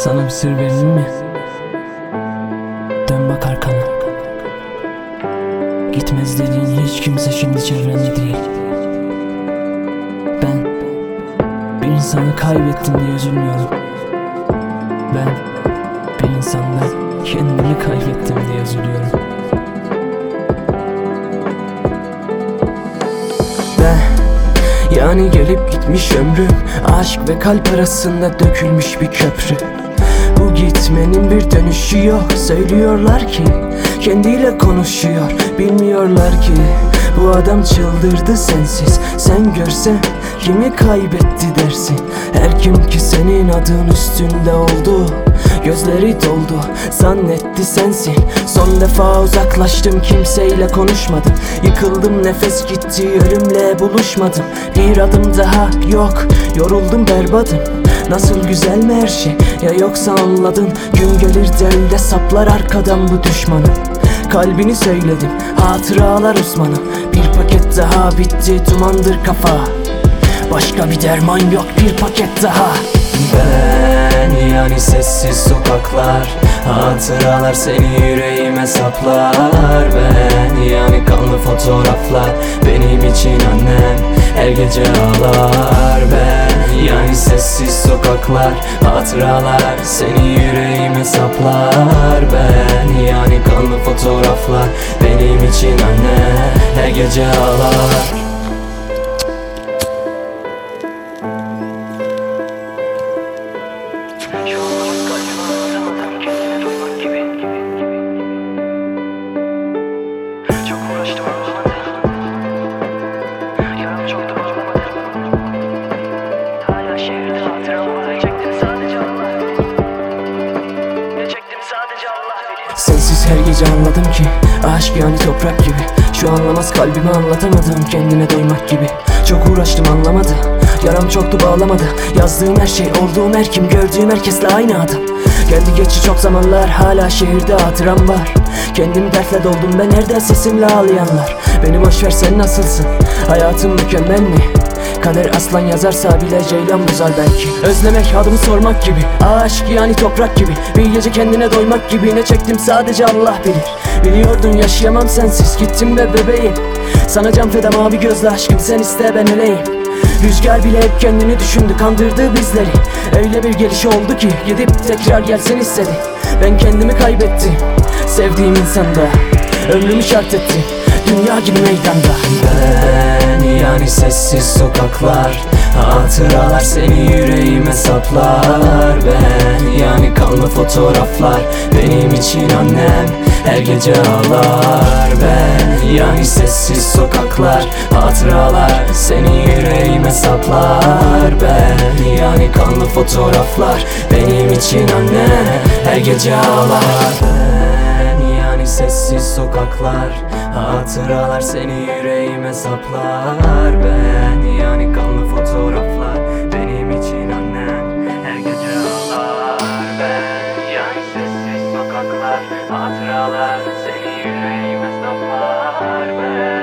Sana bir sır vereyim mi? Dön bak arkana. Gitmez dediğin hiç kimse şimdi çevrende değil. Ben bir insanı kaybettim diye üzülmüyorum. Ben bir insanda kendimi kaybettim diye üzülüyorum. Yani gelip gitmiş ömrüm, aşk ve kalp arasında dökülmüş bir köprü. Bu gitmenin bir dönüşü yok. Söylüyorlar ki kendiyle konuşuyor, bilmiyorlar ki bu adam çıldırdı sensiz. Sen görsen kimi kaybetti dersin. Her kim ki senin adın üstünde oldu, gözleri doldu, zannetti sensin. Son defa uzaklaştım, kimseyle konuşmadım. Yıkıldım, nefes gitti, ölümle buluşmadım. Bir adım daha yok, yoruldum, berbatım. Nasıl güzel mi her şey, ya yoksa anladın? Gün gelir de öyle saplar arkadan bu düşmanım. Kalbini söyledim, hatıralar uzmanım. Bir paket daha bitti, dumandır kafa. Başka bir derman yok, bir paket daha. Ben yani sessiz sokaklar, hatıralar seni yüreğime saplar. Ben yani kanlı fotoğraflar, benim için annem her gece ağlar. Ben yani sessiz sokaklar, hatıralar seni yüreğime saplar. Ben yani kanlı fotoğraflar, benim için annem her gece ağlar. Çok uğraştım anlamadım. Yaram çoktu bağlamadım. Hala şehirde hatıram var. Çektim sadece Allah. Ne çektim sadece Allah bilir. Sensiz her gece anladım ki aşk yani toprak gibi. Şu anlamaz kalbimi anlatamadım, kendine doymak gibi. Çok uğraştım anlamadı, yaram çoktu bağlamadı. Yazdığım her şey, olduğum her kim, gördüğüm herkesle aynı adım. Geldi geçti çok zamanlar, hala şehirde hatıram var. Kendimi dertle doldum ben, nerede sesimle ağlayanlar. Beni boşver, sen nasılsın? Hayatım mükemmel mi? Kader aslan yazarsa bile ceylan buzar belki. Özlemek, adımı sormak gibi. Aşk yani toprak gibi. Bir gece kendine doymak gibi. Ne çektim sadece Allah bilir. Biliyordun yaşayamam sensiz, gittim be bebeğim. Sana can feda mavi gözlü aşkım, sen iste ben öleyim. Rüzgar bile hep kendini düşündü, kandırdı bizleri. Öyle bir geliş oldu ki gidip tekrar gelsin istedi. Ben kendimi kaybettim sevdiğim insanda, ömrümü şart ettim dünya gibi meydanda. Ben yani sessiz sokaklar, hatıralar seni yüreğime saplar. Ben yani kanlı fotoğraflar, benim için annem her gece ağlar. Ben yani sessiz sokaklar, hatıralar seni yüreğime saplar. Ben yani kanlı fotoğraflar, benim için annem her gece ağlar. Ben yani sessiz sokaklar, hatıralar seni yüreğime saplar. Ben yani kanlı fotoğraflar, benim için annem her gece ağlar. Ben yani sessiz sokaklar, hatıralar seni yüreğime saplar. Ben